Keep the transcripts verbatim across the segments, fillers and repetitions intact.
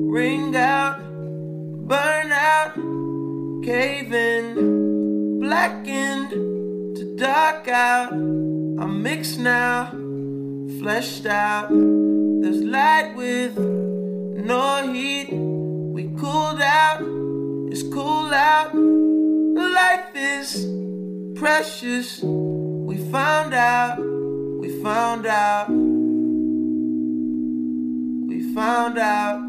ring out, burn out, cave in, blackened to dark out. I'm mixed now, fleshed out. There's light with no heat. We cooled out, it's cool out. Life is precious. We found out, we found out, we found out.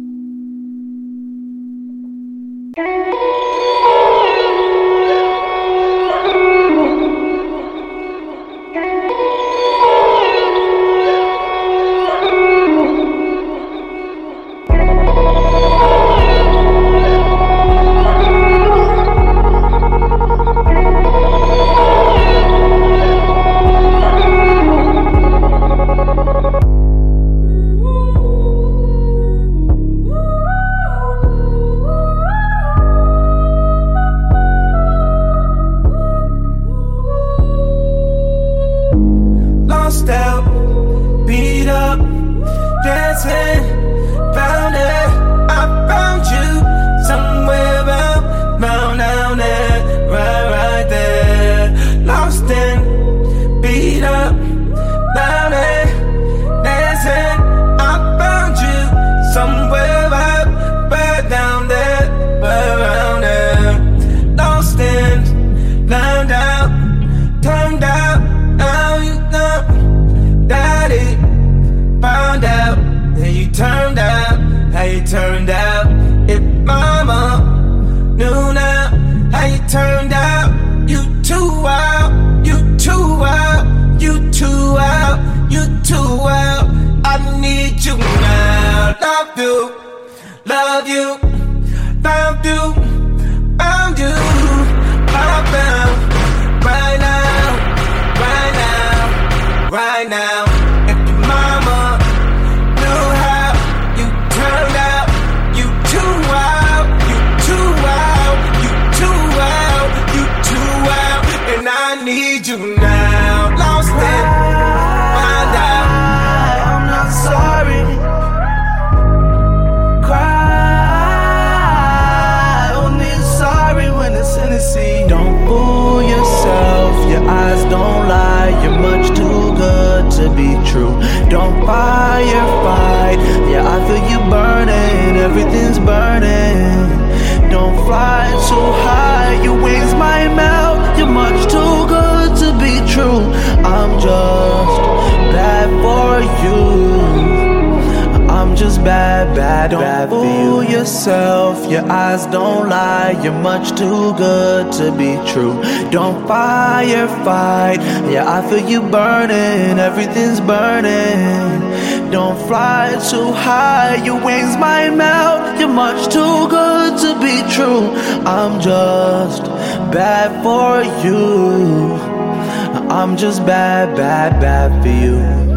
Your eyes don't lie, you're much too good to be true. Don't firefight, yeah, I feel you burning, everything's burning. Don't fly too high, your wings might melt. You're much too good to be true. I'm just bad for you. I'm just bad, bad, bad for you.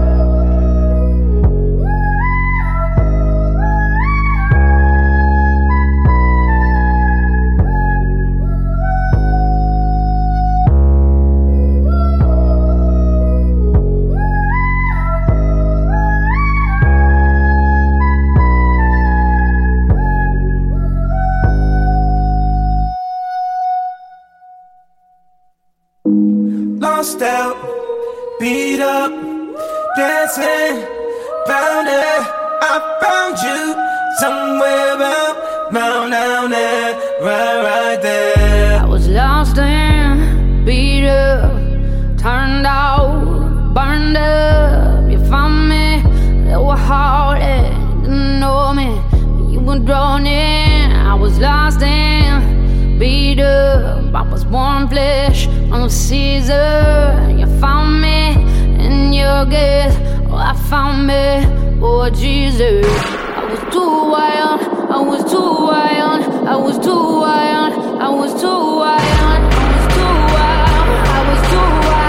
Lost out, beat up, dancing, found it. I found you somewhere up, down, down there, right, right there. I was lost and beat up, turned out, burned up. You found me, they were hard, didn't know me, you were drawn in. I was lost and beat up, I was warm flesh on Caesar. You found me in your gaze, oh I found me, oh Jesus. I was too wild, I was too wild, I was too wild, I was too wild, I was too wild, I was too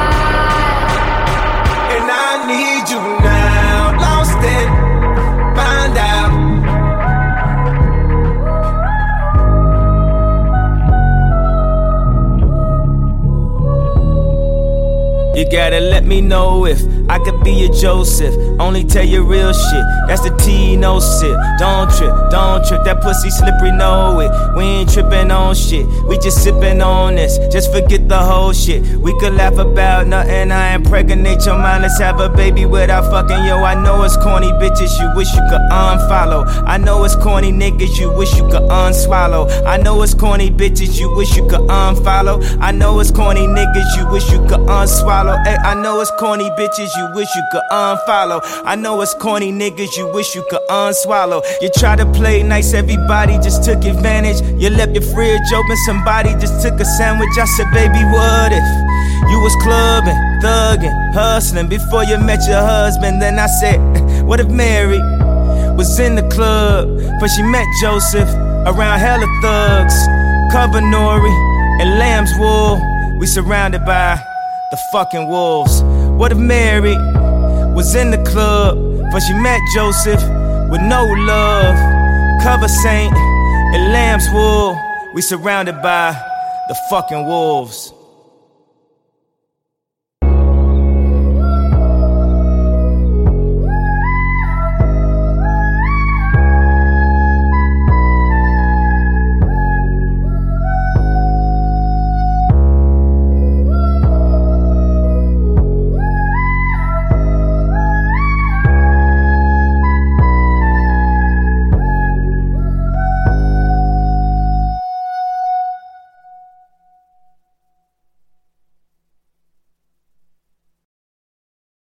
wild. And I need you now, lost it, find out. You gotta let me know if I could be your Joseph, only tell you real shit. That's the T, no sip. Don't trip, don't trip, that pussy slippery, know it. We ain't tripping on shit, we just sipping on this. Just forget the whole shit. We could laugh about nothing, I impregnate your mind. Let's have a baby without fucking. Yo, I know it's corny bitches, you wish you could unfollow. I know it's corny niggas, you wish you could unswallow. I know it's corny bitches, you wish you could unfollow. I know it's corny niggas, you wish you could unswallow. Ay, I know it's corny bitches, you wish you could unfollow. I know it's corny niggas, you wish you could unswallow. You try to play nice, everybody just took advantage. You left your fridge open, somebody just took a sandwich. I said, baby, what if you was clubbing, thugging, hustling before you met your husband? Then I said, what if Mary was in the club but she met Joseph around hella thugs, cover Nori and lamb's wool? We surrounded by the fucking wolves. What if Mary was in the club but she met Joseph with no love, cover Saint and lamb's wool? We surrounded by the fucking wolves.